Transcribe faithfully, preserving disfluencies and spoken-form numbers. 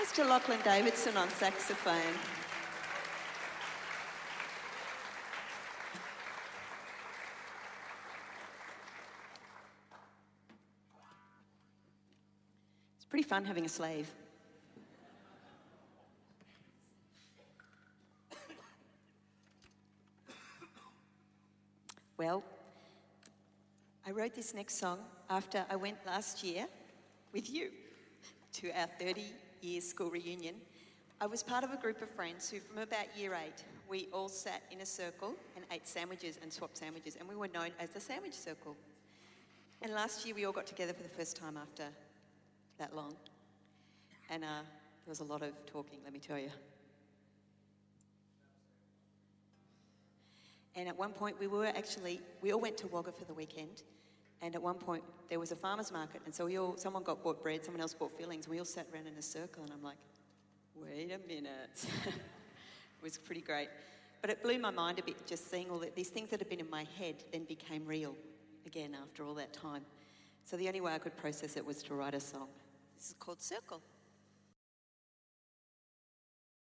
Mister Lachlan Davidson on saxophone. It's pretty fun having a slave. Well, I wrote this next song after I went last year with you to our thirty-year school reunion. I was part of a group of friends who, from about year eight, we all sat in a circle and ate sandwiches and swapped sandwiches, and we were known as the Sandwich Circle. And last year we all got together for the first time after that long. And uh, there was a lot of talking, let me tell you. And at one point we were actually, we all went to Wagga for the weekend, and at one point there was a farmer's market, and so we all, someone got bought bread, someone else bought fillings, and we all sat around in a circle, and I'm like, wait a minute. It was pretty great. But it blew my mind a bit, just seeing all that, these things that had been in my head then became real again after all that time. So the only way I could process it was to write a song. This is called Circle.